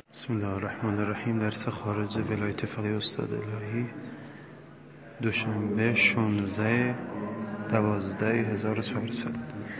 بسم الله الرحمن الرحیم. درس خارج ولایت فقیه استاد الهی، دوشنبه 16/12/1400.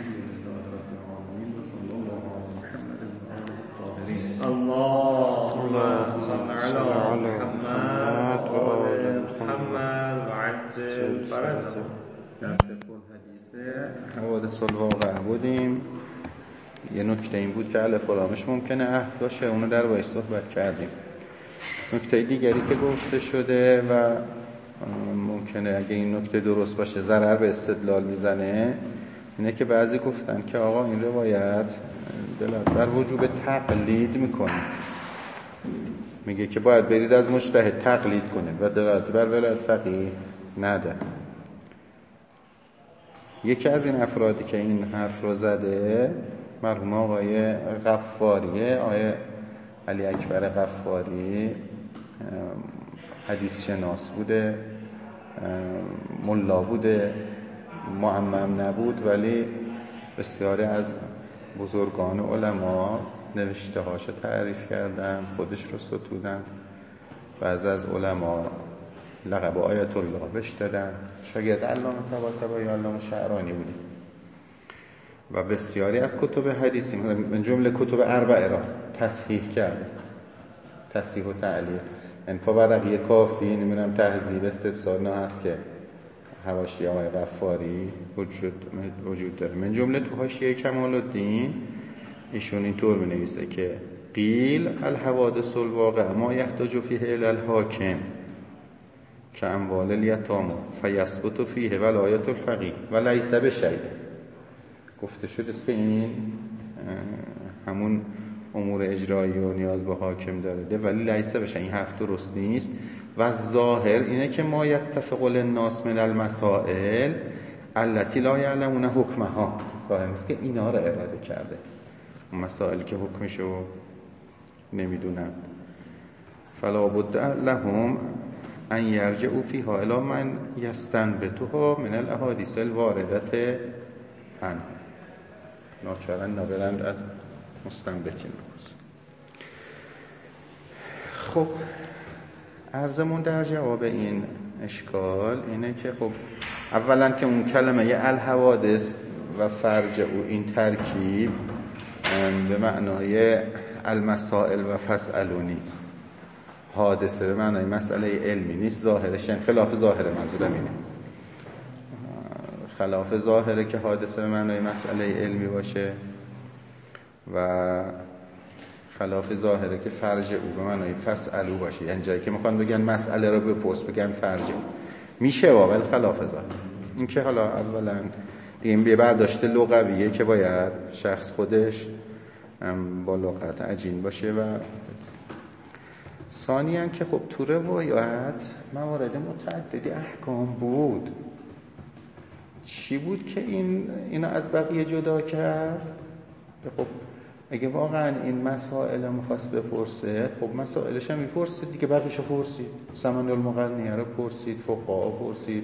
اللهم صل علی محمد و آل محمد و عجل فرجهم. درس حدیث حوادث الواقع بودیم. یه نکته این بود که الف و لامش ممکنه عهد باشه، اونو در باید صحبت کردیم. نکته دیگری که گفته شده و ممکنه اگه این نکته درست باشه ضرر به استدلال میزنه، اینه که بعضی گفتن که آقا این روایت دلالت بر وجوب تقلید میکنه، میگه که باید برید از مجتهد تقلید کنید و دلالت بر ولایت فقیه نده. یکی از این افرادی که این حرف رو زده مرحوم آقای غفاریه، آقای علی اکبر غفاری، حدیث شناس بوده، ملا بوده، معمم نبود، ولی بسیاری از بزرگان علما نوشته هاشو تعریف کردن، خودش رو ستودن. بعضی از علما لقب آیت الله بهش دادن، شاگرد علامه طباطبایی یا علامه شعرانی بوده. و بسیاری از کتب حدیثی من جمله کتب اربعه را تصحیح کرد، تصحیح و تعلیق. انفا برقیه کافی، نمیدونم تهذیب استبصار نه هست که حواشی آقای غفاری وجود داره. من جمله تو حاشیه کمال الدین ایشون اینطور می‌نویسه که قیل الحوادث الواقع ما یحتاج فیه الی الحاکم که اموال الیتامى فیثبت فیه ولایت الفقیه ولیس بشیء. گفته شده است که این همون امور اجرایی و نیاز به حاکم داره، ولی لیس بشیء، این حرف درست نیست. و ظاهر اینه که ما یتفق الناس من المسائل التي لا یعلمون حکمها، ظاهر نیست که اینا رو اراده کرده، اون مسائلی که حکمشو نمیدونن. فلا بد لهم ان یرجعوا فیها الی من یستنبطها من الاحادیث الوارده عنه. ناچارن نبرند از مستنبطین. خب عرضمون در جواب این اشکال اینه که خب اولا که اون کلمه الحوادث و فرج او این ترکیب به معنای المسائل و فاسئلوا نیست. حادثه به معنای مسئله علمی نیست، ظاهرش خلاف ظاهره، منظورم اینه خلاف ظاهره که حادثه به معنای مسئله علمی باشه و خلاف ظاهره که فرج او به معنای فاسئلوا باشه، یعنی جایی که میخوان بگن مسئله رو بپرس بگن فرج او میشه ولی خلاف ظاهر. این که حالا اولا دیگه این برداشت لغویه که باید شخص خودش با لغت عجین باشه. و ثانیاً که خب تو روایات موارد متعددی احکام بود. چی بود که اینا از بقیه جدا کرد؟ خب اگه واقعا این مسائل میخواست بپرسه، خب مسائلش هم میپرسید دیگه، بقیه‌شو پرسید، ثمن المغنیه رو پرسید، فقها پرسید،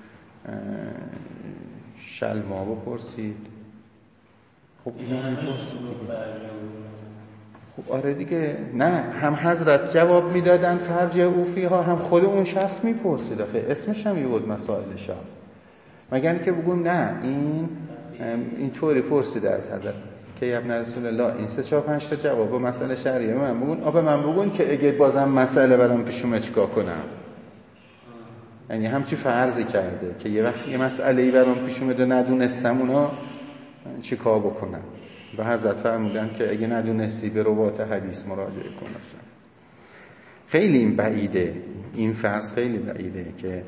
شلما پرسید، خب اینا میپرسید دیگه. خب آره دیگه، نه هم حضرت جواب میدادن فرج او فیها، هم خود اون شخص میپرسید، آخه اسمش هم بود مسائلش ها، مگر اینکه بگم نه این طوری پرسیده از حضرت که ابن رسول الله این 3-4-5 تا جواب مسئله شرعیه من بگون که اگه بازم مسئله برام پیش اومد چیکار کنم. یعنی همچی فرضی کرده که یه وقت یه مسئله‌ای برام پیش اومد و ندونستم اونا چیکار بکنم. و حضرت فرمودن که اگه ندونستی به روات حدیث مراجعه کن. مثلا خیلی این بعیده، این فرض خیلی بعیده که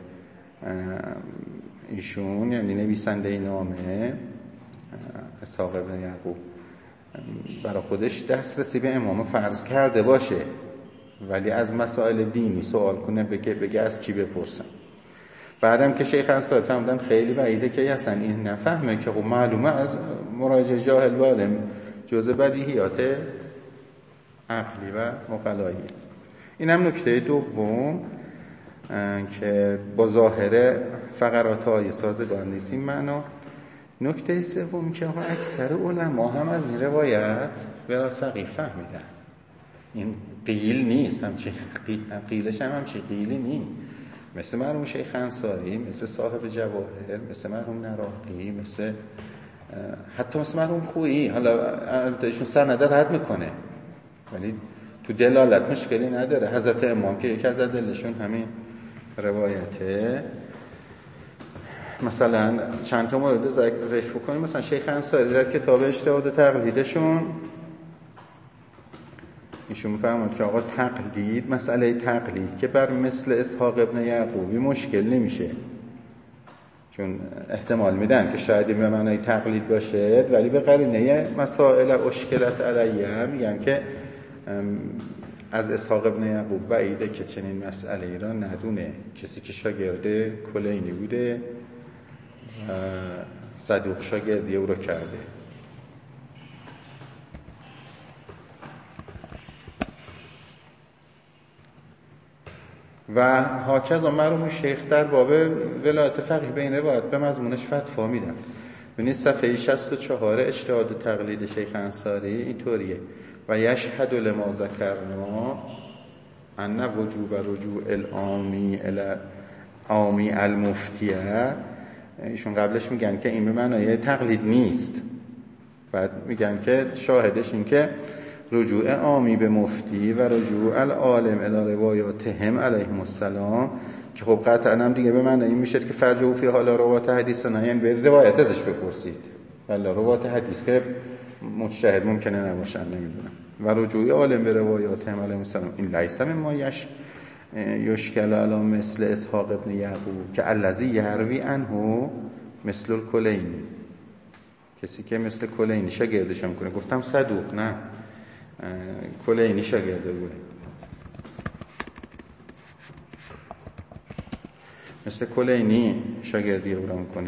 ایشون یعنی نویسنده این نامه اسحاق بن یعقوب برای دسترسی دسترسی به امام فرض کرده باشه، ولی از مسائل دینی سوال کنه بگه از کی بپرسم. بعدم که شیخ انصاری فهمیدن خیلی بعیده که اصلا این نفهمه که خب معلومه از مراجع جاهل و عالم جزء بدیهیات عقلی و عقلایی. اینم نکته دوم که با ظاهر فقرات های سازگار نیست این معنا. نکته سوم که اکثر علما هم از این روایت ولایت فقیه فهمیدن، این قیل نیست، قیلش همچین قیلی نیست. مثل مرحوم شیخ انصاری، مثل صاحب جواهر، مثل مرحوم نراقی، مثل حتی مثل مرحوم خویی. حالا ایشون سند رد میکنه ولی تو دلالت مشکلی نداره. حضرت امام که یکی از دلشون همین روایته. مثلا چند تا مورد ذکر بکنیم. مثلا شیخ انصاری در کتاب اجتهاد و تقلیدشون ایشون میفرماند که آقا تقلید، مسئله تقلید که بر مثل اسحاق ابن یعقوبی مشکل نمیشه، چون احتمال میدن که شاید به معنای تقلید باشه، ولی به قرینه مسائل اشکلت علیه میگن که از اسحاق ابن یعقوب بعیده که چنین مسئله ای را ندونه. کسی که شاگرد کلینی بوده صدوق شاگردی او را کرده. و هاکذا مرحوم شیخ در باب ولایت فقیه به این روایت به مضمونش فتوا میدن. ببینید صفحه 64 اجتهاد و تقلید شیخ انصاری اینطوریه: و یشهد لما ذکرنا ان وجوب رجوع العامی المفتیه. ایشون قبلش میگن که این به معنای تقلید نیست، بعد میگن که شاهدش این که رجوع عامی به مفتی و رجوع العالم الی روایاتهم علیهم السلام، که خب قطعا هم دیگه به معنی این میشه که فرجو فی حال روایت حدیث نه، یعنی به روایت ازش بپرسید، ولی روایت حدیث که مجتهد ممکنه نباشن، نمیدونم. و رجوع عالم به روایاتهم علیهم السلام این لیس مما یشکل علی مثل اسحاق ابن یعقوب که الذی یروی عنه مثل الکلینی، کسی که مثل کلینی شاگردش میکنه. گفتم صدوق نه، کلینی شاگرده بوده، مثل کلینی شاگردی او را میکنه.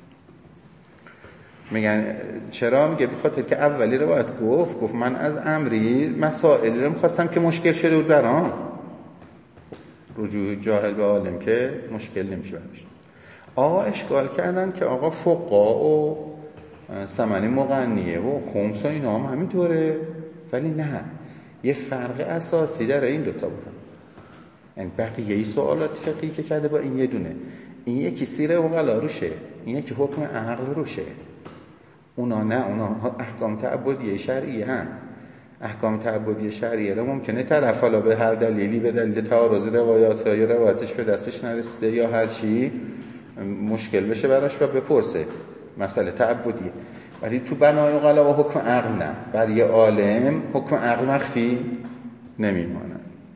میگن چرا؟ میگه بخاطر که اولی روایت گفت من از امری مسائلی رو میخواستم که مشکل شده بود برام. رجوع جاهل به عالم که مشکل نمیشه برش. اشکال کردن که آقا فقها و ثمن مغنیه و خمس و اینا هم همینطوره، ولی نه، یه فرق اساسی داره این دوتا بودن. یعنی بقیه سوالات فقهی که کرده با این یه دونه، این یکی سیر عقلا روشه، این یکی حکم عقل روشه. اونا نه، اونا احکام تعبدی شرعی هم. احکام تعبدی شرعیه رو ممکنه طرف حالا به هر دلیلی، به دلیل تعارض روایات یا روایتش به دستش نرسیده یا هر چی مشکل بشه براش و بپرسه مسئله تعبدی، ولی تو بنای عقلا و حکم عقل نه. برای عالم حکم عقل مخفی نمیمونه.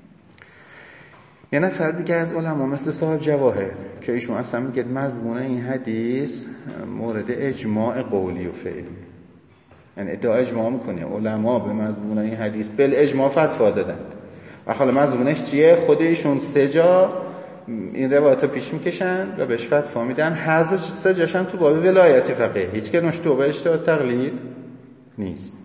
یه نفر دیگه از علما مثل صاحب جواهر که ایشون اصلا میگه مضمون این حدیث مورد اجماع قولی و فعلی، یعنی ادعا اجماع میکنه علما به مضمون این حدیث بل اجماع فتوا دادن. و حالا مضمونش چیه؟ خود ایشون 3 جا این روایت رو پیش میکشن و بهش فتوا میدن. حذف 3 جاش هم تو باب ولایت فقیه، هیچ که نوش تو به اجتهاد تقلید نیست.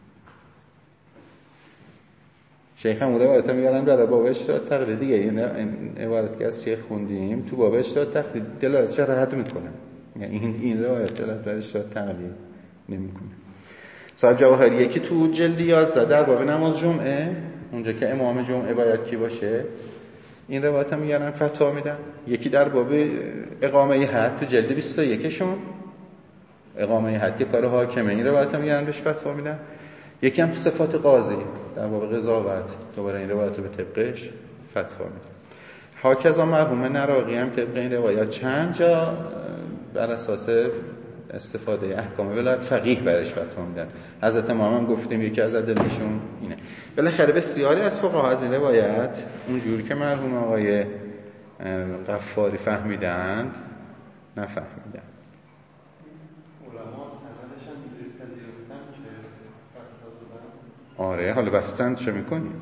شیخ هم روایت میگن در باب اجتهاد تقلید دیگه، این عبارت که از شیخ خوندیم تو باب اجتهاد تقلید دلالت شرحت میکنن، یعنی این روایت دلالت بر اجتهاد تقلید نمیکنه. صاحب جواهر یکی تو جلد 11 در باب نماز جمعه، اونجا که امام جمعه باید کی باشه، این روایت هم میگن فتوا میدن. یکی در باب اقامه حد تو جلد 21 شون، اقامه حد که کار حاکمه، این روایت هم میگن بهش فتوا میدن. یکی هم تو صفات قاضی در باب قضاوت، دوباره این روایت رو به طبقش فتوا میدن. هاکذا مرحوم نراقی هم طبق این روایت چند جا بر اساس استفاده احکام ولایت فقیه برش فتوا میدن. حضرت امام هم گفتیم یکی از دلشون اینه. بالاخره بسیاری از فقها از این روایت اونجوری که مرحوم آقای غفاری فهمیدند نفهمیدن. علما سندش هم اینجوری پذیرفتن که فتوا دادن. آره، حالا بستند چه میکنیم؟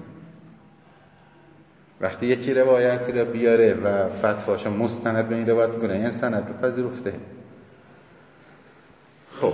وقتی یکی روایتی رو بیاره و فتواش مستند به این روایت میکنه، یعنی سند رو پذیرفته. خب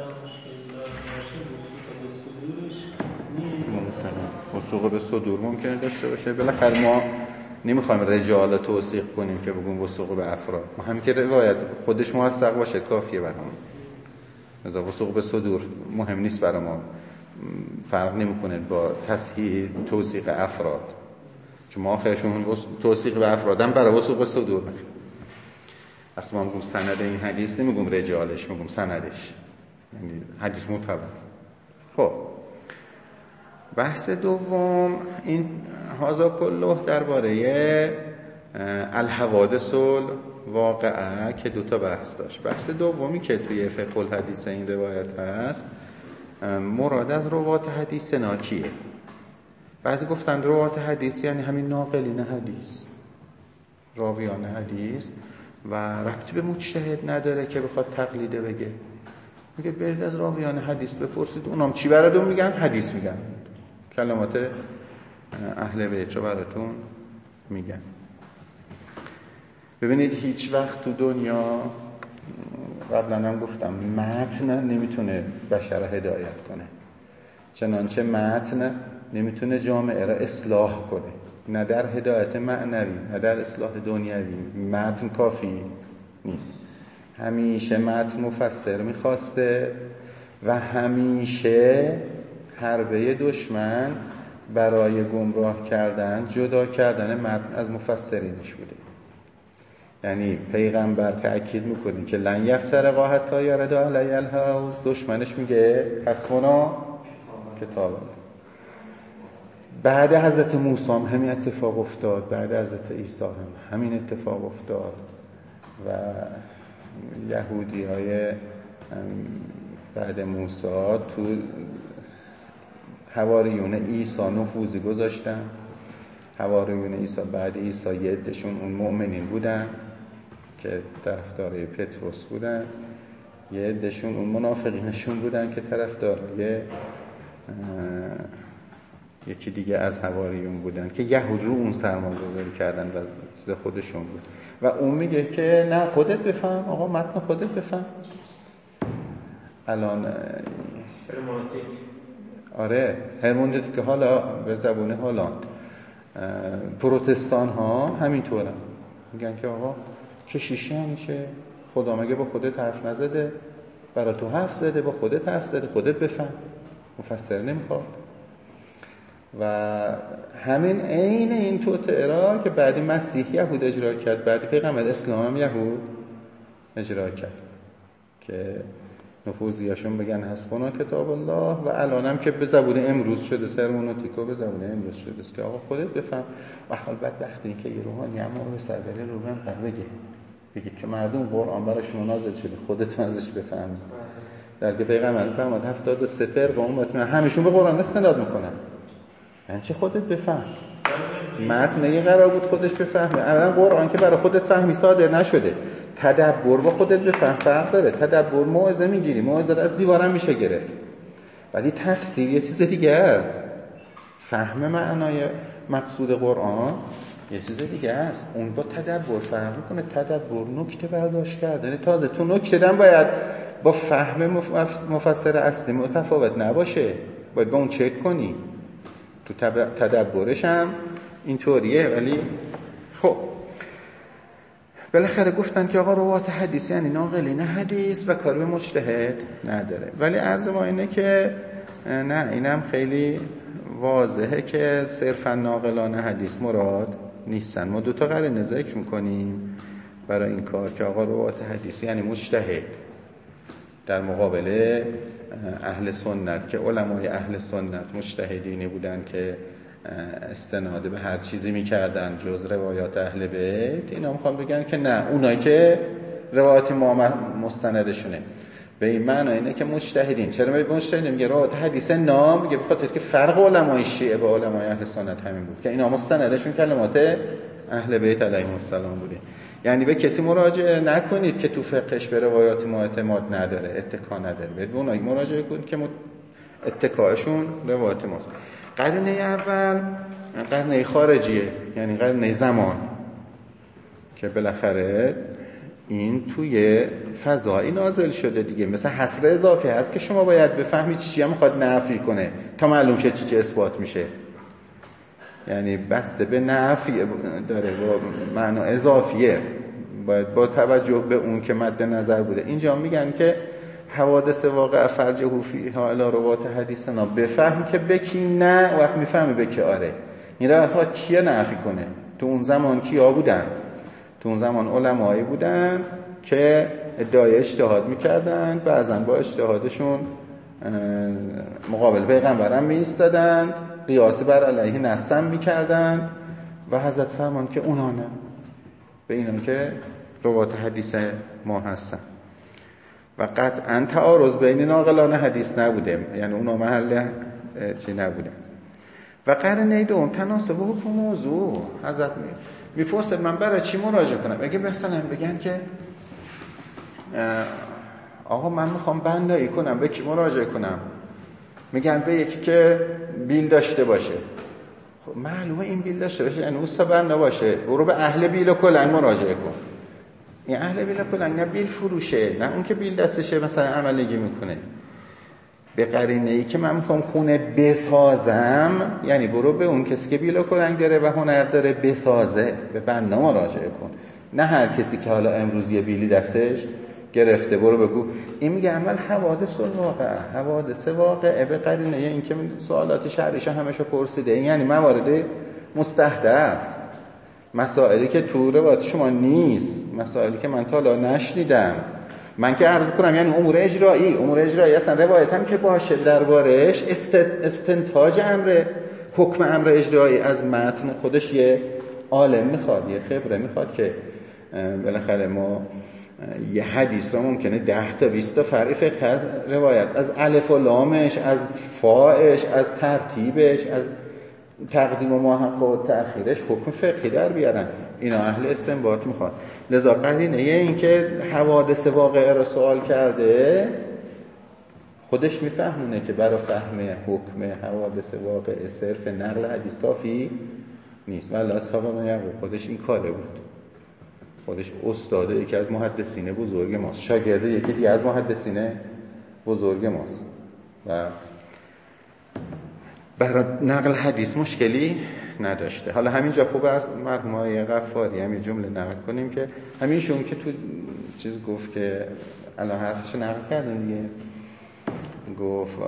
وثوق به صدور ممکنه داشته باشه. بالاخره ما نمیخوایم رجال توثیق کنیم که بگیم وثوق به افراد، ما هم که روایت خودش موثق باشه کافیه برامون. مثلا وثوق به صدور مهم نیست برای ما. فرق نمیکنه با تصحیح توثیق افراد، چون ما آخرشون توثیق به افرادم برای وثوق صدور میخوام. وقتی ما میگم سند این حدیث نمیگم رجالش، میگم سندش، یعنی حدیث معتبر. خب بحث دوم این هذا کله درباره الحوادث الواقعه که دوتا بحث داشت. بحث دومی که توی فقه الحدیث این روایت هست، مراد از روات حدیث کیه؟ بعضی گفتن روات حدیث یعنی همین ناقلین حدیث، راویان حدیث، و ربطی به مجتهد نداره که بخواد تقلیده بگه. میگه برید از راویان حدیث بپرسید، اونام چی براتون میگن؟ حدیث میگن، کلمات اهل بیت رو براتون میگن. ببینید هیچ وقت تو دنیا، قبلا هم گفتم، متن نمیتونه بشر هدایت کنه، چنانچه متن نمیتونه جامعه را اصلاح کنه، نه در هدایت معنوی نه در اصلاح دنیوی متن کافی نیست. همیشه متن مفسر میخواسته و همیشه حربه دشمن برای گمراه کردن، جدا کردن متن از مفسرینش بوده. یعنی پیغمبر تأکید میکنه که لن یفترقا حتی یرد علی الحوض، دشمنش میگه حسبنا کتاب الله. بعد حضرت موسی هم همین اتفاق افتاد، بعد حضرت عیسی هم همین اتفاق افتاد و یهودی های بعد موسی تو حواریون عیسی نفوذی گذاشتن. حواریون عیسی بعد عیسی یه عده‌شون اون مؤمنین بودن که طرفدارای پتروس بودن، یه عده‌شون اون منافقینشون بودن که طرفدارای یکی دیگه از حواریون بودن که یهود رو اون سرمایه‌گذاری کردن و چیز خودشون بود. و اون میگه که نه خودت بفهم، آقا متن خودت بفهم. الان آره هرمونتیک که حالا به زبون هلند پروتستان ها همینطورن، میگن که آقا کشیشی هم میشه، خدا مگه با خودت حرف نزده؟ برای تو حرف زده، با خودت حرف زده، خودت بفهم، مفسر نمیخواد. و همین عین این توطئه که بعد مسیح یهود اجرا کرد، بعد پیغمبر اسلام هم یهود اجرا کرد که نفوذیاشون بگن حسبنا کتاب الله. و الان هم که به زبون امروز شده، سرمونوتیکو به زبون امروز شده است که آقا خودت بفهم. و حال بدبختی این که یه روحانی اما به سرداری روحان بگه که مردم قرآن براشون نازل شده، خودت ازش بفهم. درگه پیغمبر فرمود 73 فرقه امت همشون به قرآن استناد میکنن، یعنی چه خودت بفهم؟ متن یه قرار بود خودش بفهمه. الان قرآن که برای خودت فهمی صادر نشده، تدبر با خودت بفهم فرق داره. تدبر موعظه میگیری، موعظه از دیوارم میشه گرفت، ولی تفسیر یه چیز دیگه است. فهم معنای مقصود قرآن یه چیز دیگه است، اون با تدبر فهم میکنه. تدبر نکته برداشت کردن، تازه تو نکته دم باید با فهم مفسر اصلی متفاوت نباشه، باید با اون چک کنی. تو تدبرش هم اینطوریه. ولی خب بالاخره گفتن که آقا روات حدیث یعنی ناقلین حدیث و کار به مجتهد نداره. ولی عرض ما اینه که نه، اینم خیلی واضحه که صرفا ناقلان حدیث مراد نیستن. ما دوتا قرینه ذکر میکنیم برای این کار که آقا روات حدیث یعنی مجتهد، در مقابل اهل سنت که علمای اهل سنت مجتهدینی بودن که استناد به هر چیزی میکردن جز روایات اهل بیت. اینا میخوان بگن که نه، اونایی که روایات ما مستندشونه به این معنی اینه که مجتهدین. چرا میگه مجتهدین؟ میگه روایات حدیث نام، میگه بخاطر که فرق علمای شیعه با علمای اهل سنت همین بود که اینا مستندشون کلمات اهل بیت علیهم السلام بوده. یعنی به کسی مراجعه نکنید که تو فقهش به روایات ما اعتماد نداره، اتکا نداره، به اونایی مراجعه کنید که اتکاشون روایات ماست. قرینه اول قرینه خارجیه، یعنی قرینه زمان که بالاخره این توی فضایی نازل شده دیگه. مثلا حصر اضافی هست که شما باید بفهمید چی هم میخواد نفی کنه تا معلوم شه چی اثبات میشه. یعنی بسته به نفی داره، با معنا اضافیه، باید با توجه به اون که مد نظر بوده. اینجا میگن که حوادث واقع فرجه فیها الی روات حدیثنا بفهم که بکی نه، وقت میفهمی بکی آره. این روایت ها کیه نفی کنه؟ تو اون زمان کیا بودن؟ تو اون زمان علمایی بودن که ادعای اجتهاد میکردن، بعضن با اجتهادشون مقابل پیغمبرم میایستادن، قیاسی بر علیه نصم میکردن و حضرت فرمان که اونا نه، به اینا که روات حدیث ما هستن. و قطعا تعارض بین ناقلان حدیث نبوده، یعنی اونا محل چی نبوده. و قرینه دوم تناسب حکم موضوع. حضرت میپرسه من برای چی مراجعه کنم؟ اگه مثلا بگن که آقا من میخوام بندایی کنم، به کی مراجعه کنم؟ میگن به یکی که بیل داشته باشه. خب معلومه این بیل داشته باشه یعنی اوستا بندا باشه، برو به اهل بیل و کلنگ مراجعه کن. این اهل بیل و کلنگ نه بیل فروشه، نه اون که بیل دستشه مثلا عملگی میکنه. به قرینه ای که من میخوام خونه بسازم، یعنی برو به اون کسی که بیل و کلنگ داره و هنر داره بسازه، به بنده مراجعه کن، نه هر کسی که حالا امروز یه بیلی دستش گرفته برو بگو. این میگه عمل حوادث الواقع، حوادث واقعه. به قرینه این که سوالات شرعیش همشو پرسیده، این یعنی موارد مستحدث، مسائلی که تو روایت شما نیست، مسائلی که من تا حالا نشنیدم. من که عرض کنم یعنی امور اجرایی اصلا روایتم که باشه دربارش استنتاج حکم امر اجرایی از متن خودش یه عالم میخواد، یه خبره میخواد که بالاخره ما یه حدیث رو ممکنه 10 تا 20 تا فرع فقه از روایت، از الف و لامش، از فاش، از ترتیبش، از تقدیم و ماحق و تأخیرش حکم فقهی در بیارن. اینا اهل استنباط میخواد. لذا قرینه این که حوادث واقعه رو سوال کرده خودش میفهمونه که برای فهم حکم حوادث واقعه صرف نقل حدیث کافی نیست. ولی اصحاب ما یعقوب خودش این کاره بود، خودش استاده یکی از محدثین بزرگ ماست، شاگرد یکی دیگه از محدثین بزرگ ماست و برای نقل حدیث مشکلی نداشته. حالا همینجا خوب از مرحوم غفاری همین جمله نقل کنیم که همیشون که تو چیز گفت که الان حرفش نقل کردن دیگه، گفت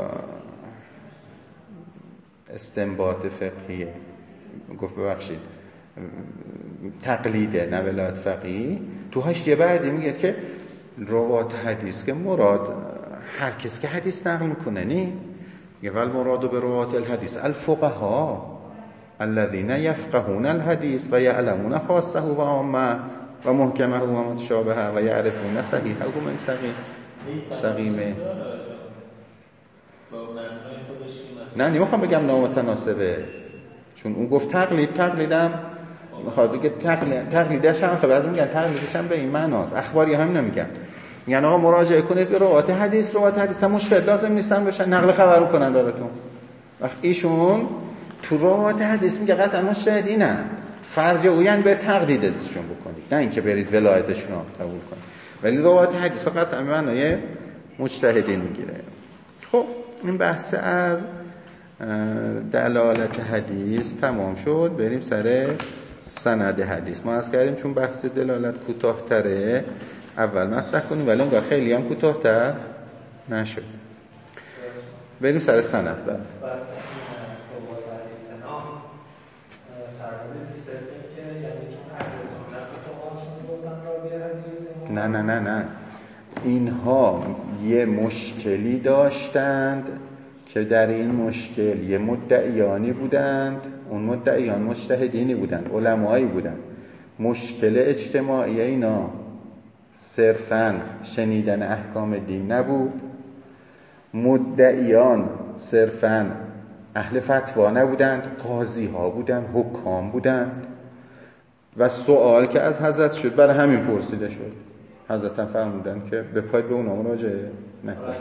استنباط فقهیه، گفت ببخشید تقلیده نه ولایت فقیهی. تو حاشیه بعدی میگه که روات حدیث که مراد هر کس که حدیث نقل میکنه نی، میگه ول مراد به روات الحدیث الفقها الذين يفقهون الحديث ويعلمون خاصه و عامه و محکمه و متشابهه و يعرفون صحیحه و من سقیمه. نه نمیخوام بگم نامتناسبه، چون اون گفت تقلیدم میخواد بگه تقلیدش هم خب بعضی میگن تقلیدش هم به این معناست. اخباری هم نمیگن، یعنی آقا مراجعه کنید به روات حدیث هم مشکل لازم نیستن بشن نقل خبر کنن براتون. وقت ایشون تو روات حدیث میگه قطعا مشاهدی نه، فرض او یعنی به تقلید ازشون بکنید، نه اینکه برید ولایتشون رو قبول کنید. ولی روات حدیث قطعا معنای مجتهدین میگیره. خب این بحث از دلالت حدیث تمام شد. بریم سر سند حدیث. ما از کردیم چون بحث دلالت کوتاه‌تره اول مطرح کنیم، ولی اونگاه خیلی هم کوتاه‌تر نشد. بریم سر سند. نه اینها یه مشکلی داشتند که در این مشکل یه مدعیانی بودند، اون مدعیان مجتهدینی بودند، علمایی بودند. مشکل اجتماعی اینا صرفاً شنیدن احکام دین نبود، مدعیان صرفاً اهل فتوا نبودند، قاضی ها بودند، حکام بودند. و سوال که از حضرت شد برای همین پرسیده شد. حضرت هم فرمودن که به پای به اونا مراجعه نکن.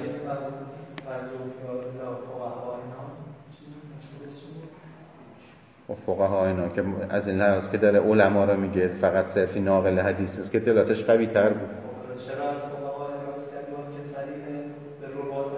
و فقها اینا که از این لحاظ که داره علما رو میگه فقط صرفی ناقل حدیث است که دلالتش قوی تر بود. چرا از فقها راست کردن که صریح به روات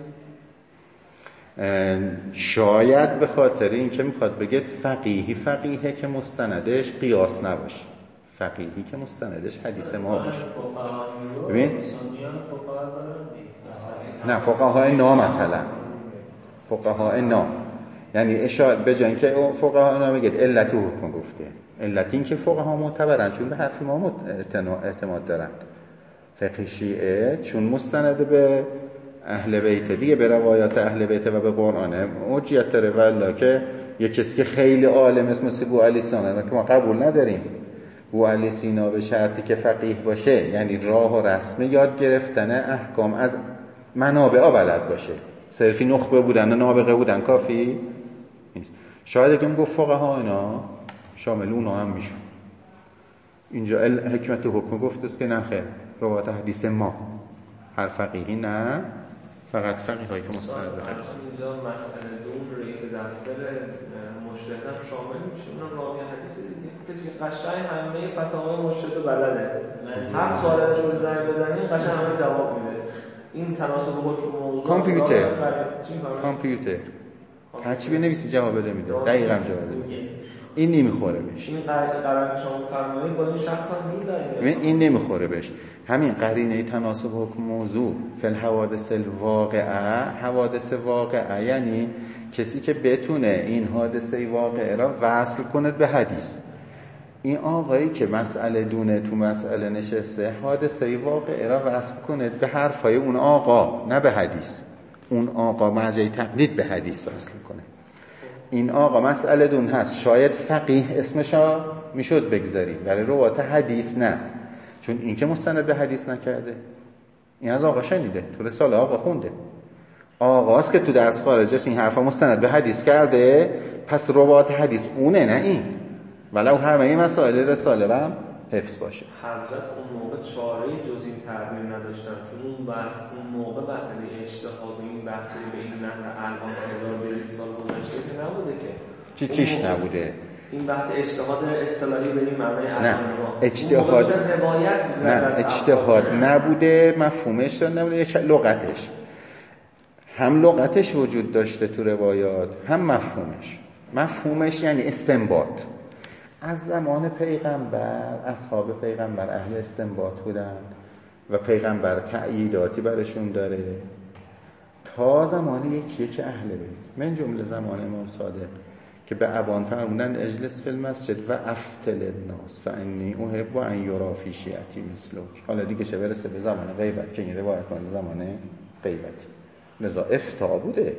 حدیث؟ شاید به خاطر این که میخواد بگه فقیهه که مستندش قیاس نباشه، فقیهی که مستندش حدیث ما باشه. ببین نه فقهای نا مثلا فقهای نا یعنی اشاره به جای اینکه فقها نا بگید علت حکم گفته علت این که فقها معتبرن چون به حرف ما اعتماد دارن فقه شیعه چون مستند به اهل بیت دیگه به روایات اهل بیت و به قرآنه حجیت داره والله که یک کسی که خیلی عالم است مثل بو علی سینا که ما قبول نداریم بو علی سینا به شرطی که فقیه باشه یعنی راه و رسم یاد گرفتن احکام از منابع بلد باشه صرفی نخبه بودن و نابغه بودن کافی نیست شاید اگه گفت فقها اینا شامل اونا هم میشون اینجا حکمت حکم گفت است که نه خیر روایت حدیث ما هر فقیهی نه فقط فقیه هایی که مستند به حدیث اینجا مسئله دوم رئیس دفتر مجتهد هم شامل میشه اونم راوی حدیث دیگه کسی که قشنگ همه فتاوای مجتهد بلده هر سوالش رو زنگ بزنی قشنگ همه جواب میده این تناسب حکم موضوع کامپیوتر هر چی بنویسی جواب بده میده دقیقاً جواب بده این نمیخوره بهش این قرار شما فرمایید با این شخص هم جور داره این نمیخوره بهش همین قرینه تناسب حکم موضوع فی الحوادث الواقعه حوادث واقعه یعنی کسی که بتونه این حادثه واقعه را وصل کنه به حدیث این آقایی که مسئله دونه تو مسئله نشسته حادثه واقعه را وصل کنه به حرفای اون آقا نه به حدیث اون آقا مرجع تقلید به حدیث وصل کنه این آقا مسئله دون هست شاید فقیه اسمشا میشد بگذاریم برای روایت حدیث نه چون این که مستند به حدیث نکرده این از آقا شنیده تو رساله آقا خونده آقاست که تو درس خارج است این حرفا مستند به حدیث کرده پس روایت حدیث اونه نه این ولو همه مسائل رساله هم حفظ باشه حضرت اون موقع چاره جز این ترمیم نداشتن چون اون بحث اون موقع مسئله اجتهاد و این بحثی به این نحو الان 1200 سال گذشته که نبوده که چیش نبوده این بحث اجتهاد اصطلاحی به این معنای نه اجتهاد نبوده مفهومش نبوده یک لغتش هم لغتش وجود داشته تو روایات هم مفهومش یعنی استنباط از زمان پیغمبر اصحاب پیغمبر اهل استنباط بودن و پیغمبر تأییداتی برشون داره تا زمان یکی که اهل بیت من جمله زمان امام صادق که به ابان فرمودن اجلس فی المسجد و افتل الناس فانی احب ان یرا فی شیعتی مثلک حالا دیگه چه برسه به زمان غیبت که این روایت کنه زمان غیبتی لذا افتا بوده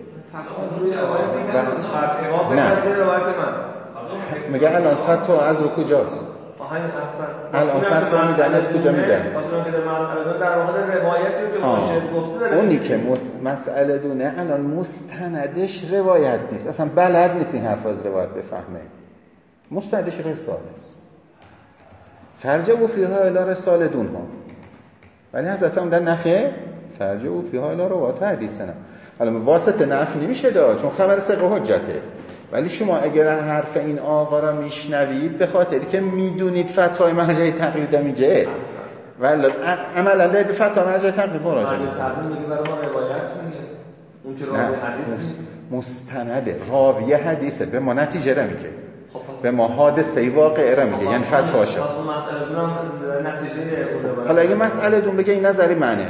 نه میگه الان فتوا از رو کجاست الان فتوا میدن از کجا میدن در واقع روایتی که مشهد گفته داره اونی که مسئله دونه الان مستندش روایت نیست اصلا بلد نیست این حرف از روایت بفهمه مستندش رساله است فرجعوا فیها الی رساله دونها ولی حضرت هم در نخه فرجعوا فیها الی روایت حدیث نه حالا واسطه نفی نمیشه داد چون خبر ثقه حجته ولی شما اگر حرف این آقا را میشنوید به خاطری که میدونید فتوای مرجع تقلید میگه ولی عملا در فتوا مرجع تقلید مراجعه میگه برای ما روایت میگه اون که راوی حدیث نیست مستنده راوی حدیثه به ما نتیجه را میگه به ما حادثه واقعه را میگه یعنی فتواشه اون مسئله دونم نتیجه اون حالا اگه مسئله دون بگه این نظری منه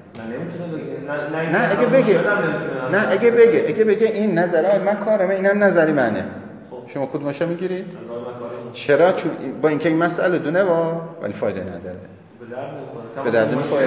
نه اگه بگه این نظرهای مکارمه اینم نظری منه شما کدومشو میگیرید؟ چرا؟ چون با اینکه این مسئله دونه ولی فایده نداره به درد نمیخوره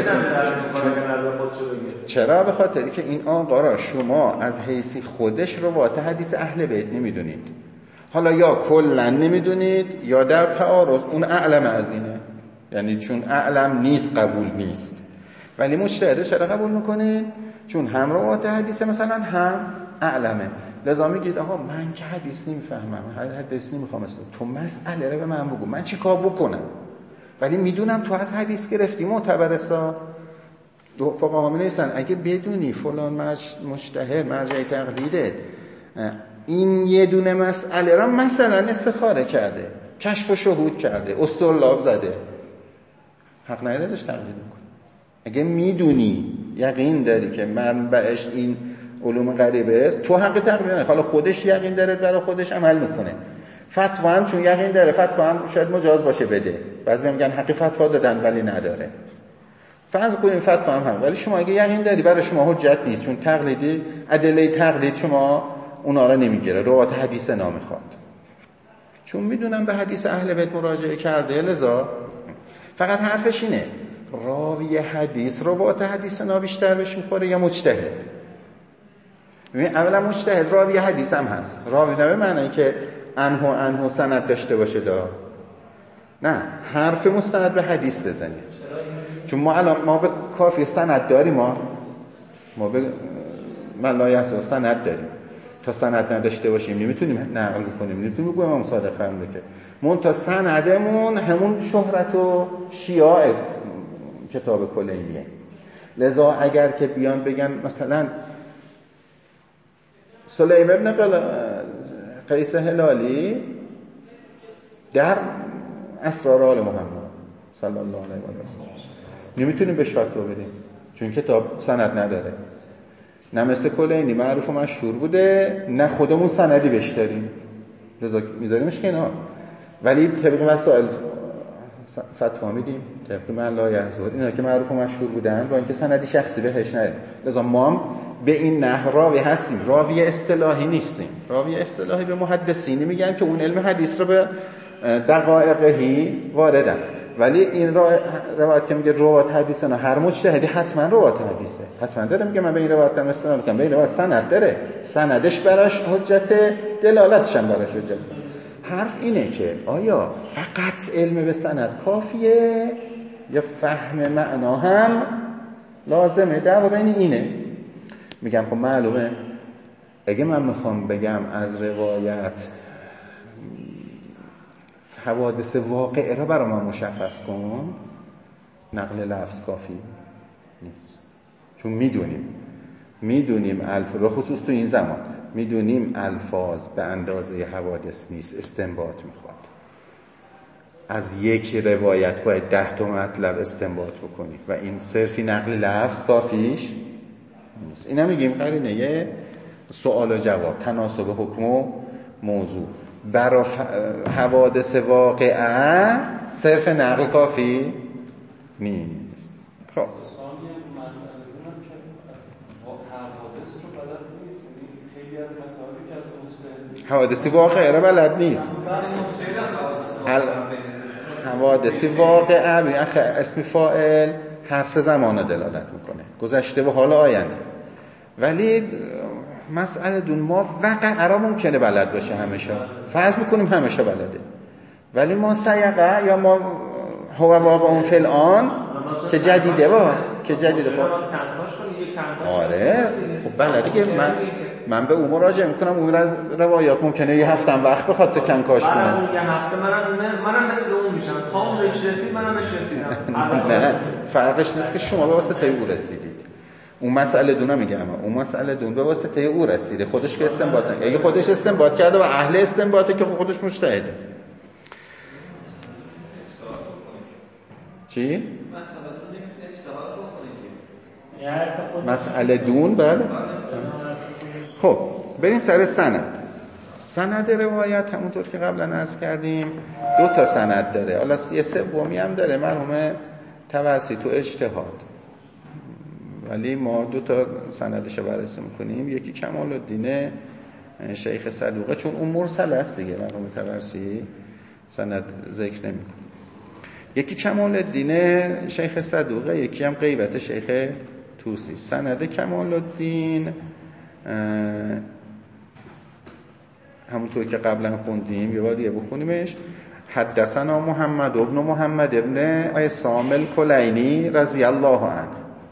چرا؟ به خاطری که این آقا را شما از حیثی خودش روایت حدیث اهل بیت نمیدونید حالا یا کلا نمیدونید یا در تعارض اون اعلم از اینه یعنی چون اعلم نیست قبول نیست ولی مجتهد چرا قبول میکنه؟ چون هم روایت حدیث مثلا هم اعلمه لذا میگید آقا من که حدیث نمیفهمم حدیث نمیخوام تو مسئله رو به من بگو من چی کار بکنم ولی میدونم تو از حدیث گرفتی معتبرسا دو فقها می‌نویسن اگه بدونی فلان مجتهد مرجع تقلیده این یه دونه مسئله را مثلا استخاره کرده کشف و شهود کرده استرلاب زده حق نداری ازش تقلید میکنه اگه میدونی یقین داری که منبعش این علوم غریبه است تو حق تقلید نداری حالا خودش یقین داره برای خودش عمل میکنه فتوا هم چون یقین داره فتوا هم شاید مجاز باشه بده بعضی میگن حق فتوا دادن ولی نداره فرض کنیم فتوا هم، ولی شما اگه یقین داری برای شما حجت نیست، چون تقلیدی ادله تقلید شما اونا را نمیگیره، روایت حدیث نمیخواد. چون میدونم به حدیث اهل بیت مراجعه کرده، لذا فقط حرفش اینه راوی حدیث روایت حدیث نا بیشتر بهش میخوره یا مجتهد؟ ببین اولا مجتهد راوی حدیث هم هست. راوی نه به معنی که انهو سند داشته باشه نه، حرف مستند به حدیث بزنه. چون ما الان ما به کافی سند داریم، ما به ملایحه سند داریم. تا سند نداشته باشیم نمیتونیم نقل کنیم، نمیتونیم بگویم امام صادق فرموده که من تا سندمون همون شهرت و شیاع کتاب کلینیه. لذا اگر که بیان بگن مثلا سلیم ابن قیس هلالی در اسرار آل محمد صلی الله علیه و سلم، نمیتونیم بهش فتوا بدیم چون کتاب سند نداره. نه مثل کلینی معروف و مشهور بوده، نه خودمون سندی بهش داریم، لذا میذاریمش کنار. ولی طبق مسائل فتوا میدیم، طبق من لا یحضر، اینا که معروف و مشهور بودن با اینکه سندی شخصی بهش نداریم. لذا ما هم به این نحو راوی هستیم، راوی اصطلاحی نیستیم. راوی اصطلاحی به محدثینی میگن که اون علم حدیث رو به دقایقی واردن. ولی این روایت که میگه روایت حدیثه، نه هر مجتهدی حتما روایت حدیثه، حتما داره میگه من به این روایت استناد میکنم، به این روایت سند داره، سندش براش حجت، دلالتش هم براش حجت. حرف اینه که آیا فقط علم به سند کافیه یا فهم معنا هم لازمه؟ دعوا بین اینه. میگم خب معلومه اگه من میخوام بگم از روایت حوادث واقعه را برای من مشخص کن، نقل لفظ کافی نیست. چون میدونیم الفاظ، به خصوص تو این زمان میدونیم الفاظ به اندازه حوادث نیست، استنباط میخواد. از یک روایت باید 10 تا مطلب استنباط بکنید و این صرفی نقل لفظ کافیش نیست. اینا میگیم قرینه سوال و جواب، تناسب حکم و موضوع. برای حوادث واقعه صرف نقل کافی نیست. خب حوادثی واقعه را بلد نیست. حوادثی واقعه اسم فاعل هر سه زمانه دلالت میکنه، گذشته و حال آینده. ولی مسئله دون ما واقعا را ممکنه بلد باشه همیشه، فرض میکنیم همیشه بلده، ولی ما سیقه یا ما هو واقع اون فی الان که جدیده آره خب بلده که من به اون مراجعه میکنم، اون از روایات ممکنه یه هفته وقت بخواد تا کنکاش کنم، یه هفته منم مثل اون میشم، تا اون رسید منم رسیدم. نه فرقش نیست که شما به واسطه او رسیدید. اون مسئله دونه میگم، اون مسئله دون به واسطه او رسیده، خودش که استنباط نکرده. اگه خودش استنباط کرده و اهل استنباطه که خودش مجتهده. چی؟ مسئله دون بله. خب بریم سر سند. سند روایت همونطور که قبلا عرض کردیم 2 تا سند داره، حالا یه سومی هم داره مرحوم توسط و اجتهاد، ولی ما 2 تا سندش رو بررسی میکنیم. یکی کمال الدین شیخ صدوقه، چون اون مرسل است دیگه، مرحوم توسط سند ذکر نمیکنه. یکی کمال الدین شیخ صدوقه، یکی هم غیبت شیخ توسی. سند کمال الدین همونطور که قبلا خوندیم یه بار دیگه بخونیمش. حدثنا محمد ابن محمد ابن عصام الکلینی رضی الله عنه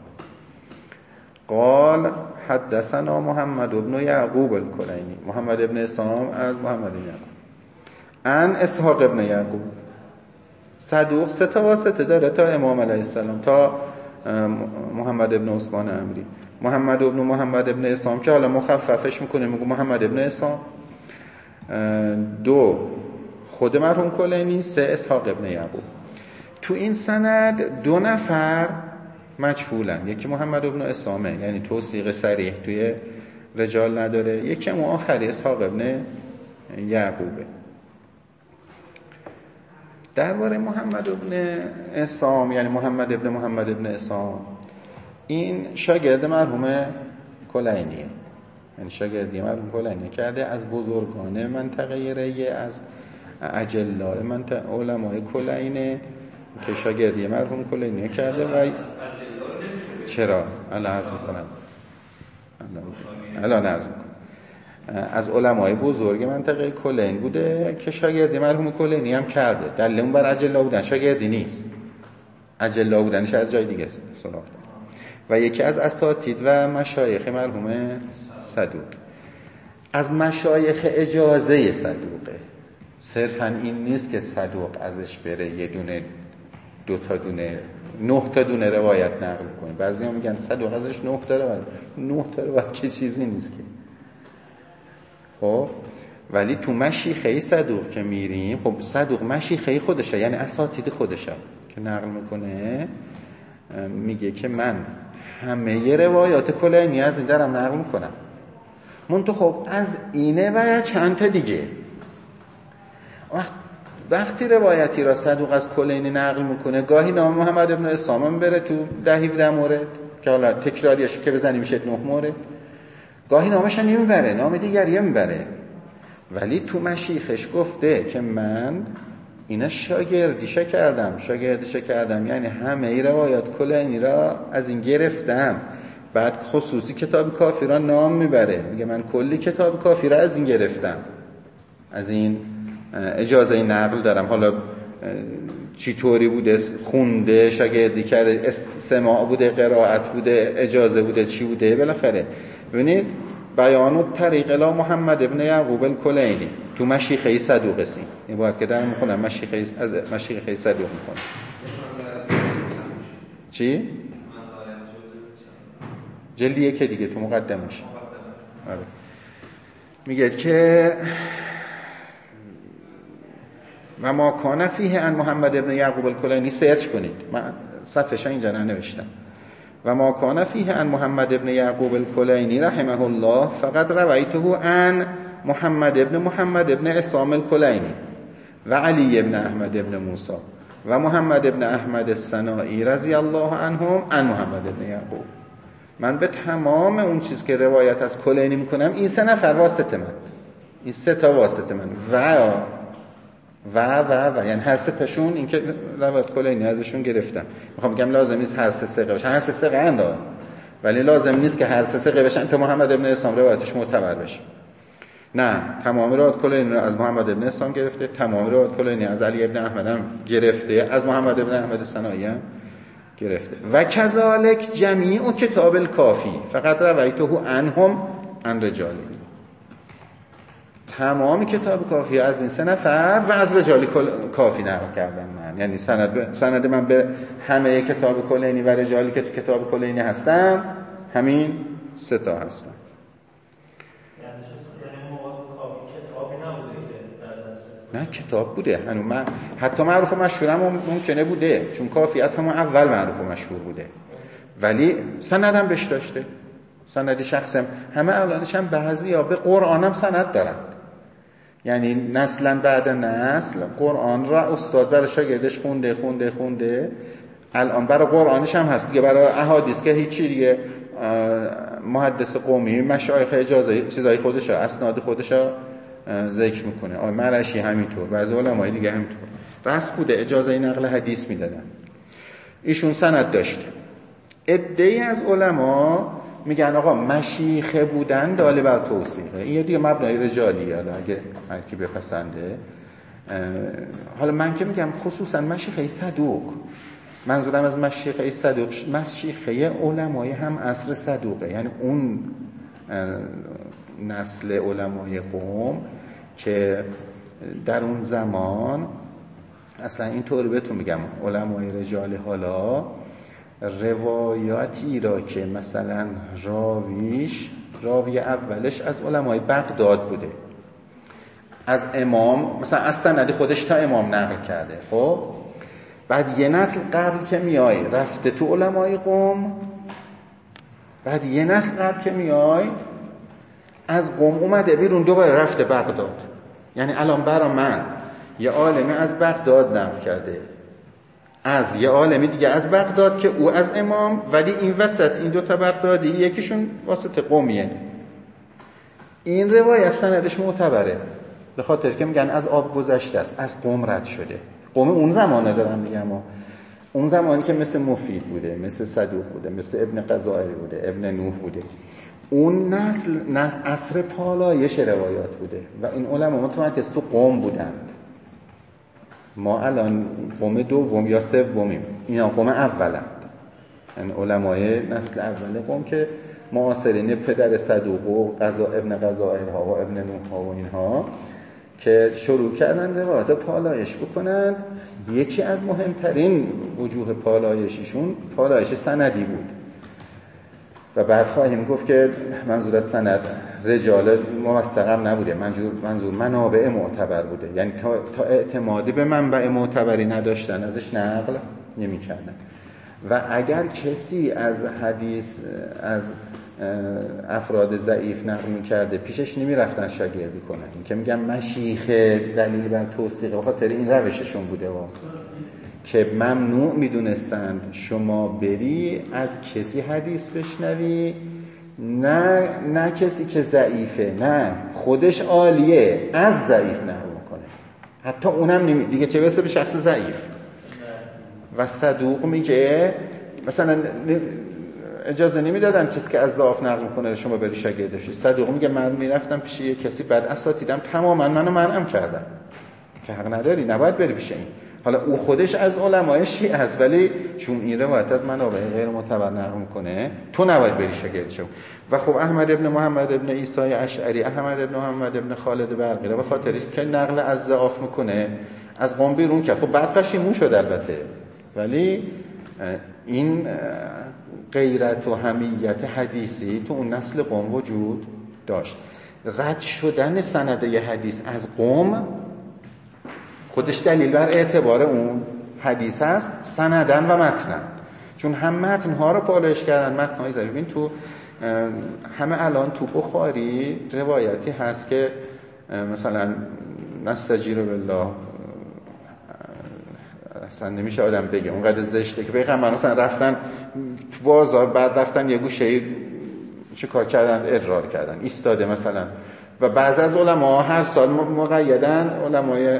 قال حدثنا محمد ابن یعقوب الکلینی، محمد ابن عصام از محمد ابن یعقوب، عن اسحاق ابن یعقوب. صدوق 3 تا واسطه داره تا امام علیه السلام، تا محمد ابن عثمان امری. محمد ابن محمد ابن عصام که حالا مخففش میکنه میگه محمد ابن عصام. 2 خود مرحوم کلینی، 3 اسحاق ابن یعقوب. تو این سند 2 نفر مجهولن، یکی محمد ابن عصامه یعنی توثیق صریح توی رجال نداره، یکی هم آخری اسحاق ابن یعقوبه. درباره محمد ابن عصام، یعنی محمد ابن عصام، این شاگرد مرحوم کلینیه، یعنی شاگردی مرحوم کلینی کرده، از بزرگان منطقه ریه، از اجلای منطقه علمای کلینه که شاگردی مرحوم کلینی کرده. و چرا؟ الان عرض میکنم، از علمای بزرگ منطقه کلین بوده که شاگردی مرحوم کلینی هم کرده. دلیل اون بر اجلا بودن شاگردی نیست، اجلا بودنش از جای دیگه سراغ داره. و یکی از اساتید و مشایخ مرحوم صدوق، از مشایخ اجازه صدوقه، صرفا این نیست که صدوق ازش بره یه دونه 2 تا دونه 9 تا دونه روایت نقل کنه. بعضی ها میگن صدوق ازش 9 تا روایت، 9 تا روایت چه چیزی نیست که. خب ولی تو مشیخه صدوق که میریم، خب صدوق مشیخه خودشه، یعنی اساتید خودشه که نقل میکنه، میگه که من همه روایات کلینی از این درم نقل میکنم، منتها خب از اینه و چند تا دیگه. وقتی روایتی را صدوق از کلینی نقل میکنه، گاهی نام محمد ابن عصام بره تو 10-17 مورد که حالا تکراریش که بزنی میشه 9 مورد، گاهی نامش هم نمیبره، نام دیگری هم میبره. ولی تو مشیخش گفته که من اینا شاگردیشه کردم، یعنی همه ای روایات کلینی را از این گرفتم. بعد خصوصی کتاب کافی را نام میبره، میگه من کلی کتاب کافی را از این گرفتم، از این اجازه نقل دارم. حالا چی طوری بوده، خونده، شاگردی کرده، سماع بوده، قرائت بوده، اجازه بوده، چی بوده، بالاخره. ببینید بیان الطریق الی محمد ابن یعقوب الکلینی تو مشیخه صدوق است. این باید که دارم میخونم مشیخه صدوق میخونم. چی؟ جلدیه که دیگه تو مقدمش. آره. میگه که و ما کان فیه ان محمد ابن یعقوب الکلینی، سرچ کنید، من صفحه‌ش اینجا ننوشتم. و ما کان فیه ان محمد ابن یعقوب الکلینی رحمه الله فقط رویته عن محمد ابن عصام الکلینی و علی ابن احمد ابن موسی و محمد ابن احمد السنائی رضی الله عنهم عن محمد ابن یعقوب. من به تمام اون چیز که روایت از کلینی میکنم این 3 نفر واسطه من، این 3 تا واسطه من و یعنی هر 3 تاشون این که روایت کلینی ازشون گرفتم. میخوام بگم لازم نیست هر 3 ثقه باشن، هر 3 ثقه اند، ولی لازم نیست که هر 3 ثقه باشن تا محمد ابن عصام روایتش معتبر بشه. نه، تمام روایت کلینی رو از محمد ابن عصام گرفته، تمام روایت کلینی از علی ابن احمد هم گرفته، از محمد ابن احمد السنائی هم گرفته. و کذالک جمیع کتاب الکافی فقط رویته عنهم عن رجالی. تمام کتاب کافی از این 3 نفر و از رجال کافی نقل کردم من، یعنی سند من به همه کتاب کلینی و رجالی که تو کتاب کلینی هستن همین 3 تا هستن. نه کتاب بوده هنوز، من حتی معروف و مشهورم ممکنه بوده، چون کافی از همون اول معروف و مشهور بوده، ولی سندم بهش داشته، سندی شخصم. همه اولانش هم بعضیا به قرآن هم سند دارن، یعنی نسلا بعد نسل قرآن را استاد برای شاگردش خونده. الان برای قرآنش هم هست دیگه، برای احادیث که هیچی دیگه، محدث قومی مشایخ اجازه چیزای خودش اسناد خودش ذکر میکنه. آقای مرشی همینطور، بعضی علمای دیگه همینطور بس بوده اجازه نقل حدیث میدادن. ایشون سند داشته. عده‌ای از علما میگن آقا مشیخه بودن داله بر توصیقه، این یه دیگه مبنای رجالیه، اگه هر کی بپسنده. حالا من که میگم خصوصا مشیخه صدوق، منظورم از مشیخه صدوق مشیخه علمای هم عصر صدوقه، یعنی اون نسل علمای قوم که در اون زمان اصلا اینطور بهتون میگم علمای رجال حالا روایاتی را که مثلا راوی اولش از علمای بغداد بوده، از امام مثلا از سند خودش تا امام نقل کرده، خب بعد یه نسل قبل که میای رفته تو علمای قوم، بعد یه نسل قبل که میای از قوم اومده بیرون دوباره رفته بغداد. یعنی الان برا من یه عالمی از بغداد نقل کرده، از یه عالمی دیگه از بغداد که او از امام، ولی این وسط این 2 تا بغدادی یکیشون واسطه قومیه. این روایت سندش معتبره به خاطر که میگن از آب گذشته است، از قوم رد شده. قوم اون زمانه دارم میگم، اون زمانی که مثل مفید بوده، مثل صدوق بوده، مثل ابن قزائری بوده، ابن نوح بوده، اون نسل عصر پالایش روایات بوده و این علما متمرکز تو قوم بودند. ما الان قوم دوم یا سومیم، اینا قوم اولند. این علمای نسل اول قوم که معاصرین پدر صدوق و ابن قزائر ها و ابن نوح ها و اینها که شروع کردن روایات پالایش بکنند. یکی از مهمترین وجوه پالایششون پالایش سندی بود و بعد خواهیم گفت که منظور از سند رجال موثقم نبوده، منظور منابع معتبر بوده، یعنی تا اعتمادی به منبع معتبری نداشتن ازش نقل نمی کردن. و اگر کسی از حدیث از افراد ضعیف نقل می‌کرده پیشش نمی‌رفتن شاگردی کنن. این که میگم مشیخ دلیل بر توثیق به خاطر این روششون بوده که ممنوع میدونستند شما بری از کسی حدیث بشنوی، نه کسی که ضعیفه، نه خودش عالیه از ضعیف نقل میکنه، حتی اونم دیگه چه برسه به شخص ضعیف. و صدوق میگه مثلا اجازه نمیدادن کسی که از ضعف نقل میکنه شما بری شاگردش. صدوق میگه من میرفتم پیش یه کسی بعد اساتیدم تماما منو منعم کردن که حق نداری، نباید بری پیش این. حالا او خودش از علمای شیعه است، ولی چون این روایت از منابع غیر معتبر نقل میکنه تو نباید بری شاگردش. و خب احمد ابن محمد ابن عیسی اشعری، احمد ابن محمد ابن خالد برقی به خاطر که نقل از ضعف میکنه از قوم بیرون کرد. خب بعد پشیمون شد البته، ولی این غیرت و حمیت حدیثی تو اون نسل قوم وجود داشت. رد شدن سند یه حدیث از قوم خودش دلیل بر اعتبار اون حدیث است، سندن و متنن. چون هم متنها رو پالایش کردن، متنهای ضعیف. ببین تو همه الان تو بخاری روایتی هست که مثلا نستجیر بالله اصلا نمیشه آدم بگه اونقدر زشته که پیغمبر مثلا رفتن تو بازار بعد رفتن یه گوشه چه کار کردن، ادرار کردن، ایستاده مثلا. و بعضی از علما هر سال مقیدن، علمای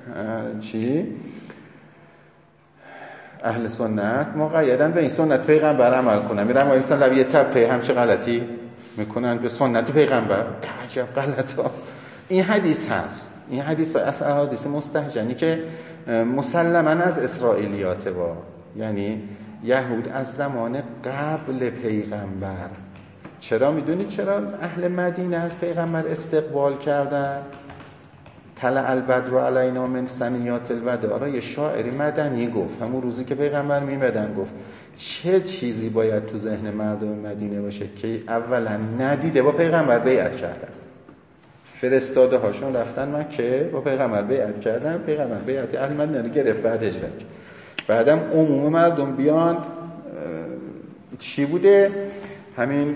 اهل سنت مقیدن به این سنت پیغمبر عمل کنن. میرن مثلا یه تپه همچه غلطی میکنن به سنت پیغمبر، عجب غلطا. این حدیث هست، این حدیث از احادیث مستهجنی که مسلماً از اسرائیلیات یعنی یهود از زمان قبل پیغمبر. چرا میدونید چرا اهل مدینه از پیغمبر استقبال کردن؟ طلع البدر علینا من ثنیات الوداع را یه شاعری مدنی گفت همون روزی که پیغمبر میمدن، گفت چه چیزی باید تو ذهن مردم مدینه باشه که اولا ندیده با پیغمبر بیعت کردن. فرستاده هاشون رفتن مکه با پیغمبر بیعت کردن، پیغمبر بیعت اهل مدینه گرفت، بعد هجرت. بعدم عموم مردم بیان چی بوده؟ همین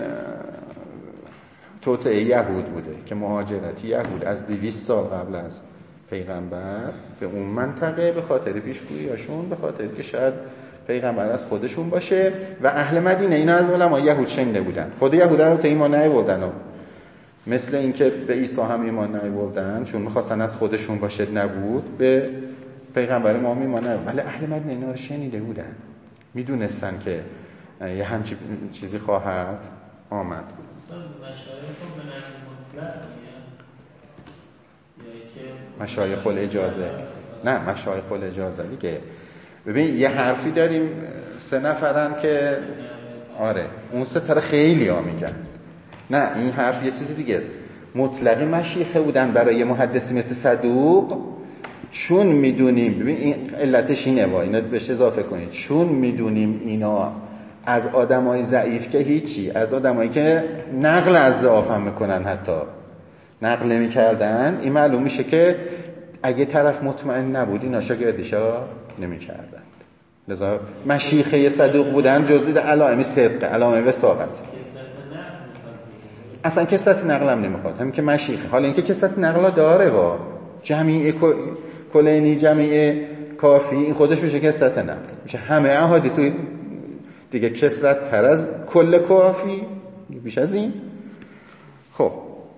توطئه یهود بوده که مهاجرت یهود از 200 سال قبل از پیغمبر به اون منطقه به خاطر پیشگوییاشون، به خاطر که شاید پیغمبر از خودشون باشه. و اهل مدینه اینا از علمای یهود شنیده بودن. خود یهود رو تا ایمان نیاوردن، مثل اینکه به عیسی هم ایمان نیاوردن چون می‌خواستن از خودشون باشه، نبود به پیغمبر ما ایمان نیاوردن. ولی اهل مدینه اینا رو شنیده بودن، میدونستن که یه همچین چیزی خواهد آمد. مشایخ الاجازه، نه مشایخ الاجازه دیگه. ببین یه حرفی داریم 3 نفرن که آره اون 3 تا خیلی ها میگن، نه این حرف یه چیزی دیگه است. مطلق مشیخه بودن برای محدثی مثل صدوق، چون میدونیم، ببین این علتش اینه، اینا بهش اضافه کنید، چون میدونیم اینا از آدمای ضعیف که هیچی، از آدمایی که نقل از ضعف هم میکنن، حتی نقل نمیکردن، این معلوم میشه که اگه طرف مطمئن نبود اینا شاگردیشا نمیکردن. لذا مشیخه صدوق بودن جزئی علائم صدق، علائم وثاقت. اصلا کسرت نقل هم نمیخواد، همین که مشیخه. حالا اینکه کسرت نقل داره جمیع کلینی جمیع کافی این خودش میشه کسرت نقل، میشه همه احادیث دیگه کسرت تر از کل کافی، بیش از این. خب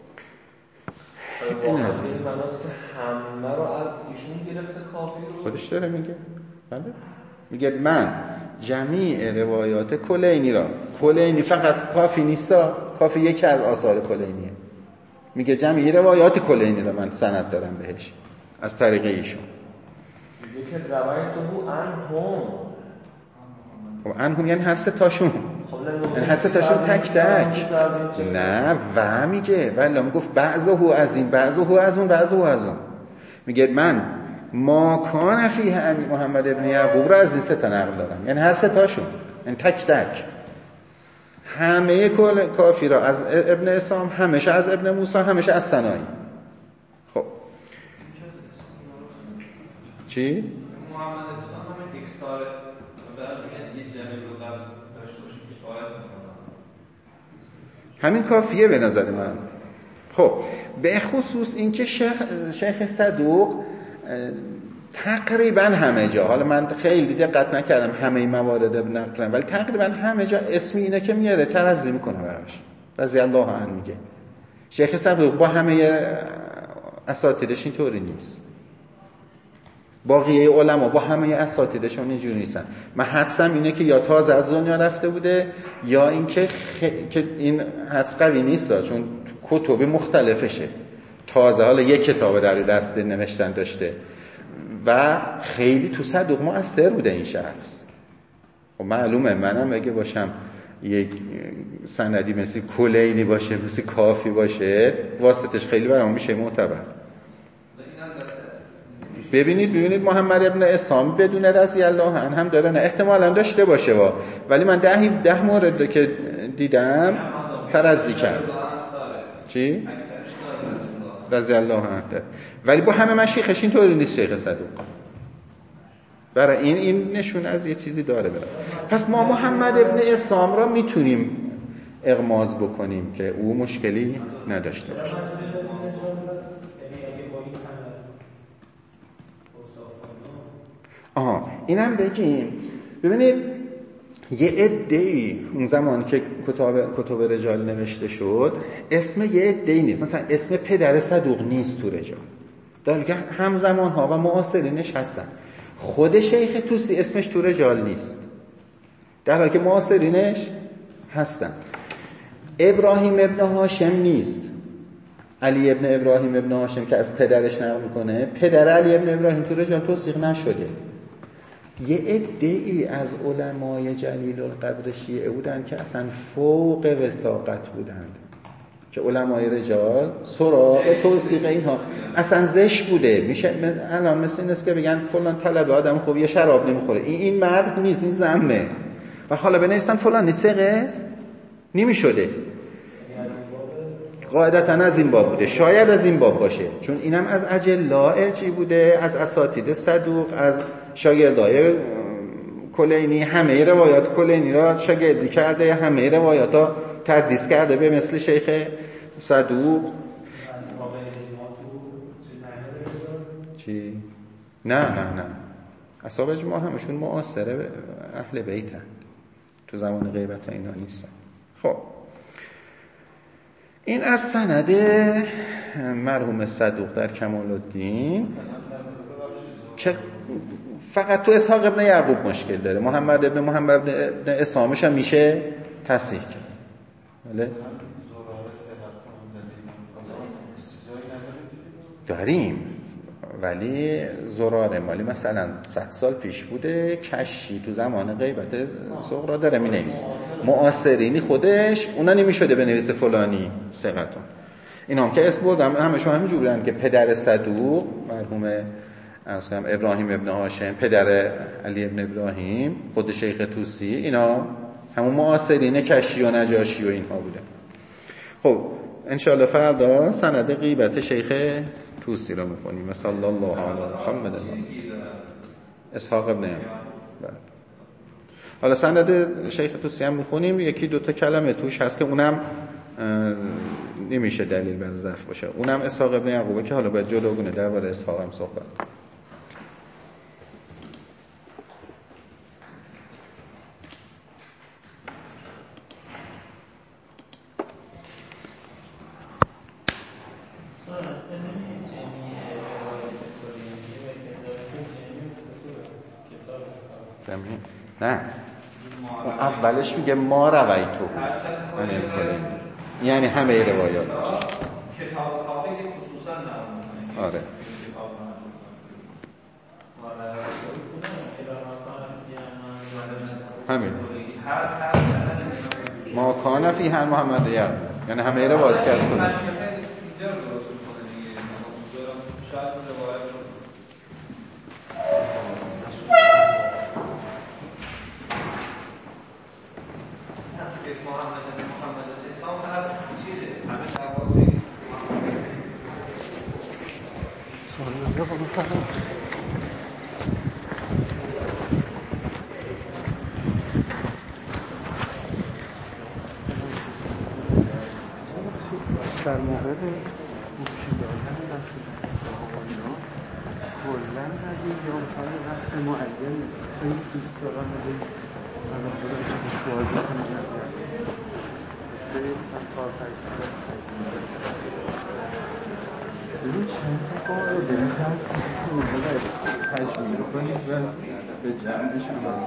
این از این مناست که همه رو از ایشون گرفته کافی رو خودش داره میگه. بله میگه من جمیع روایات کلینی را، کلینی فقط کافی نیستا، کافی یکی از آثار کلینیه، میگه جمیع روایات کلینی را من سند دارم بهش از طریق ایشون. میگه که روایتو عنهم، خب عنهم یعنی هر سه تاشون، یعنی هر سه تاشون تک تک، نه و میگه ولی میگفت بعضه از این، بعضه از اون، بعضه از اون. میگه من ما کان فیه امی محمد ابن یعقوب را از این سه تا نقل دارم، یعنی هر سه تاشون، یعنی تک تک همه کل کافی را از ابن اسام، همیشه از ابن موسی، همیشه از سنایی. خب چی؟ محمد ابن اسام همین اکستار بعد یه جمع لغت داشته باشه کفایت میکنه، همین کافیه به نظر من. خب به خصوص اینکه شیخ صدوق تقریبا همه جا، حالا من خیلی دقت نکردم همه موارد نقلن، ولی تقریبا همه جا اسمی اینه که میاره ترضی میکنه براش، رضی الله عنه. میگه شیخ صدوق با همه اساتیدش اینطوری نیست، باقیه علما با همه اساتیدشون اینجوری نیستن. من حدسم اینه که یا تازه از دنیا رفته بوده یا اینکه که این حدس قوی نیست، چون کتب مختلفشه، تازه حالا یک کتاب در دست نوشتن داشته و خیلی تو صدوق مؤثر بوده این شخص. و معلومه منم اگه باشم یک سندی مثل کلینی باشه، مثل کافی باشه، واسطش خیلی برام میشه معتبر. ببینید محمد ابن اسام بدون رضی الله عنه هم داره، نه احتمالاً داشته باشه ولی من 10 مورد که دیدم ترضی کرد. چی؟ رضی الله عنه. ولی با همه مشایخش اینطوری نیست شیخ صدوق. برای این نشون از یه چیزی داره برای. پس ما محمد ابن اسام را میتونیم اغماض بکنیم که او مشکلی نداشته باشه. اینم بگیم. ببینید یه عده‌ای اون زمان که کتاب رجال نوشته شد اسم یه عده‌ای نیست، مثلا اسم پدر صدوق نیست تو رجال، در حالی که همزمان ها و معاصرینش هستن. خود شیخ طوسی اسمش تو رجال نیست، در حالی که معاصرینش هستن. ابراهیم ابن هاشم نیست، علی ابن ابراهیم ابن هاشم که از پدرش نقل میکنه، پدر علی ابن ابراهیم تو رجال توثیق نشده. یه عده‌ای از علمای جلیل القدر شیعه بودن که اصلا فوق وثاقت بودند، که علمای رجال سراغ توثیق اینها اصلا زشت بوده. میشه الان مثل این است که بگن فلان طلبه آدم خوب یه شراب نمیخوره، این مدح نیست، این ذمه. و حالا بنویسن فلان ثقه است، نمیشده. قاعدتا از این باب بوده، شاید از این باب باشه، چون اینم از اجلاء چی بوده، از اساتید صدوق، از شاگردای کلینی، همه روایات کلینی را شاگردی کرده، همه روایات ها تدریس کرده به مثل شیخ صدوق. چی؟ نه اصحاب اجماع همشون معاصره اهل بیتن، تو زمان غیبت اینا نیستن. خب این از سند مرحوم صدوق در کمال الدین که فقط تو اسحاق ابن یعقوب مشکل داره، محمد ابن اسامش هم میشه تصحیح کرد. بله داریم، ولی زراره مالی مثلا 100 سال پیش بوده، کشی تو زمان غیبت صغرا داره می نویسه، معاصرینی خودش اونا نمیشده بنویسه فلانی ثقتون. اینا هم که اسم بردم همشون همین جوریان که پدر صدوق مرحوم ابراهیم ابن هاشم، پدر علی ابن ابراهیم، خود شیخ طوسی، اینا همون معاصرین کشی و نجاشی و اینها بوده. خب انشاءالله فردا سند غیبت شیخ طوسی رو می‌خونیم. صلی الله علی محمد اسحاق ابن یعقوب. حالا سند شیخ طوسی هم می‌خونیم، یکی دو تا کلمه توش هست که اونم نمیشه دلیل بر ضعف باشه. اونم اسحاق ابن یعقوبه که حالا باید جلوگونه درباره اسحاق هم صحبت. نه اولش میگه ما رویتو یعنی همه روایات کتاب کافه خصوصا نمونه. آره همین ما کان فی هر محمد یعنی همه روایات که از کنه در مورد مشکلات دست آقایان کلا ندید یا مثلا وقت معین خیلی دوست دارم ندید من خدا که بشوازی کنم نظر مثلا 4-5 ساله ببین چند تا کار رو داریم که از تجمیل کنید و به جمعش